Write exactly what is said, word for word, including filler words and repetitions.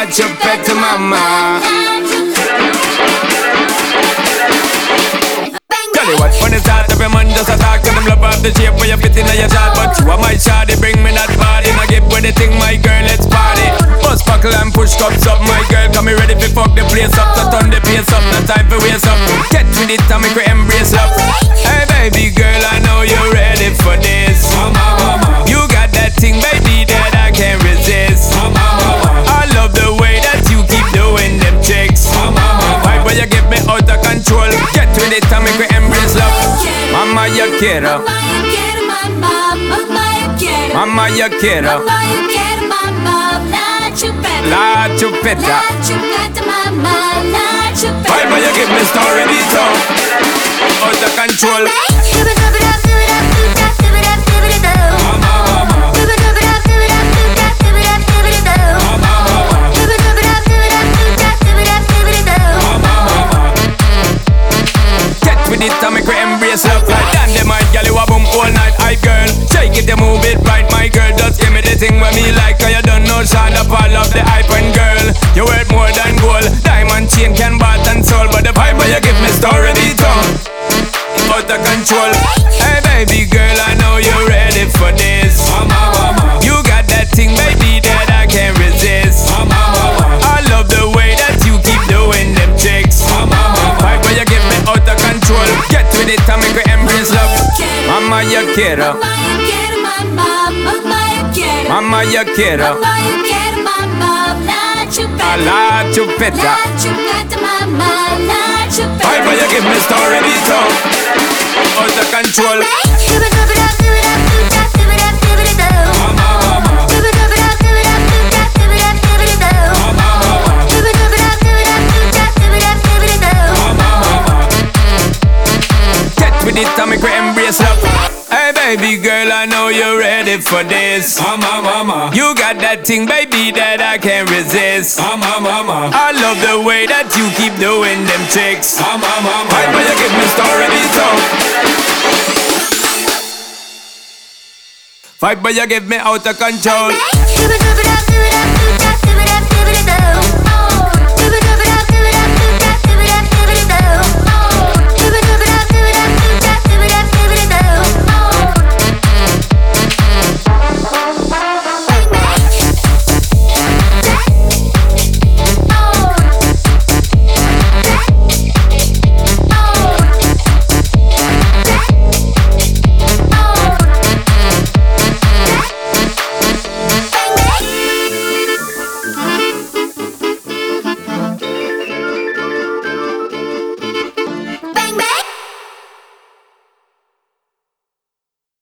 not your pet mama. Tell you what, when it start every man just attack and them love off the shape where you fit in your shot. But you are my shawty, bring me that body. Now give me the thing, my girl, let's party. Bust buckle and push cups up, my girl. Come me ready to fuck the place up, to turn the pace up. No time for waste up. Get with it and make we embrace love. Hey baby girl, I know you're ready for this. You got that thing, baby, that I can't resist. I love the way that you keep doing them tricks. Why will you get me out of control? Get with it and make we embrace love. Mama, you quiero. Mama, you quiero. La chupeta. Why will you give me story detail? Out of control. With it and make we embrace love. Like damn them my girl, you a boom all night, I girl. Shake it, you move it right, my girl. Just give me the thing when me like, cause you don't know shine up all of the hype and girl. You worth more than gold. Diamond chain can bought and sold, but the vibe when you give me story detail. Out of control. Hey baby girl, I know you're ready for this. You got that thing, baby, that I can't resist. I love the way that you keep doing them tricks. Vibe when you give me out of control. Get with it and make we embrace love. Mama, you quiero. Mama, you quiero. La chupeta. Vibe when you give me story detail. Out of control. With it and make we embrace love. Hey baby girl, I know you're ready for this. Mama, mama. You got that thing, baby, that I can't resist. Mama, mama. I love the way that you keep doing them tricks. Mama, mama. Why will you give me story detail? Fight but you give me out of control.